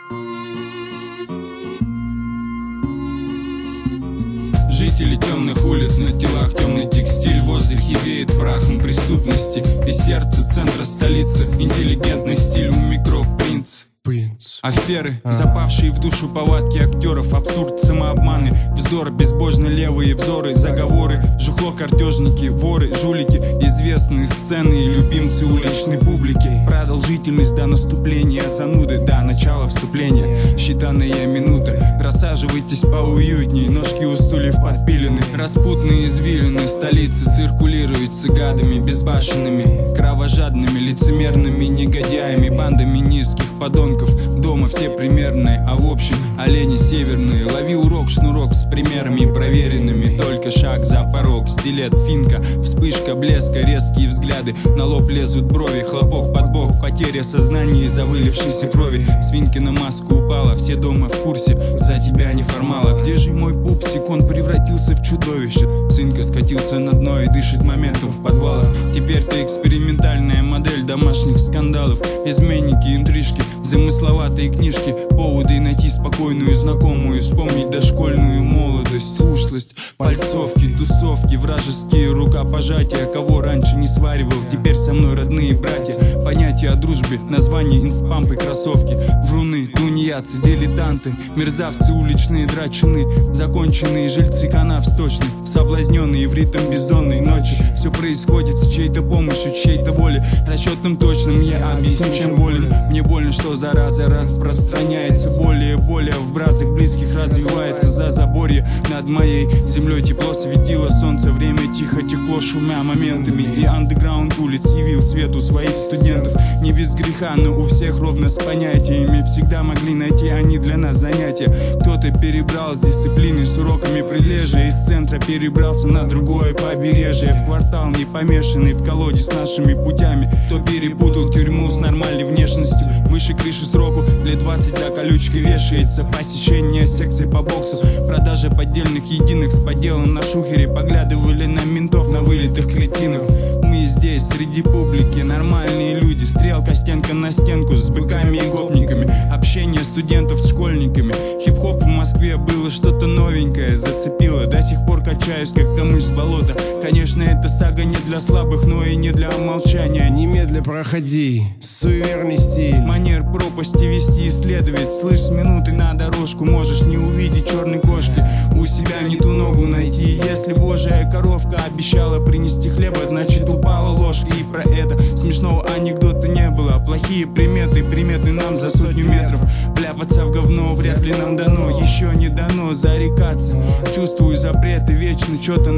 Жители темных улиц, на телах темный текстиль, в воздухе веет прахом преступности. И сердце центра столицы, интеллигентный стиль, у микропринц. Аферы, запавшие в душу повадки актеров, абсурд, самообманы, вздор, безбожно левые взоры, заговоры, жухло, картежники, воры, жулики, известные сцены и любимцы уличной публики. Продолжительность до наступления зануды, до начала вступления считанные минуты. Рассаживайтесь поуютней, ножки у стульев подпилены. Распутные извилины столицы циркулируют с гадами безбашенными, кровожадными, лицемерными негодяями, бандами низких подонков. Дома все примерные, а в общем олени северные. Лови урок, шнурок с примерами проверенными. Только шаг за порог, стилет, финка, вспышка блеска, резкие взгляды. На лоб лезут брови, хлопок под бок, потеря сознания из-за вылившейся крови. Свинки на маску упала, все дома в курсе, за тебя не формала. Где же мой пупсик, он превратился в чудовище. Цинка скатился на дно и дышит моментом в подвалах. Теперь ты экспериментальная модель домашних скандалов. Изменники, интрижки, замысловатые книжки, поводы найти спокойную знакомую, вспомнить дошкольную молодость, ушлость, пальцовки, тусовки, вражеские рукопожатия. Кого раньше не сваривал, теперь со мной родные братья. Понятие о дружбе, название инспампы, кроссовки, вруны, тунеядцы, дилетанты, мерзавцы, уличные драчуны, законченные жильцы канав сточных, соблазненные в ритм бездонной ночи. Все происходит с чьей-то помощью, чьей-то волей, расчетным точным я объясню, чем болен. Мне больно, что зараза распространяется, более в бразах близких развивается за заборье. Над моей землей тепло светило солнце, время тихо текло, шумя моментами. И андеграунд улиц явил свету своих студентов. Не без греха, но у всех ровно с понятиями. Всегда могли найти они для нас занятия. Кто-то перебрал с дисциплиной, с уроками прилежия, из центра перебрался на другое побережье, в квартал не помешанный в колоде с нашими путями. Кто перепутал тюрьму с нормальной внешностью, выше крыши сроку, лет 20 за колючкой вешается. Посещение секций по боксу, продажа поддельных единых с поделом на шухере. Поглядывали на ментов, на вылитых кретинов. Мы здесь, среди публики, нормальные люди. Стрелка стенка на стенку с быками и гопниками. Общение студентов с школьниками. Хип-хоп в Москве было что-то новенькое, зацепило. До сих пор качаюсь, как камыш с болота. Конечно, эта сага не для слабых, но и не для умолчания. Немедля проходи, суеверный стиль, манер пропасти вести, исследовать. Слышь, с минуты на дорожку можешь не увидеть черной кошки, у себя не ту ногу найти. Если божья коровка обещала принести хлеба, значит упала ложка. И про это смешного анекдота не было. Плохие приметы, приметны нам за 100 метров. Вляпаться в говно вряд ли нам дано, еще не дано зарекаться. Чувствую запреты вечно, что-то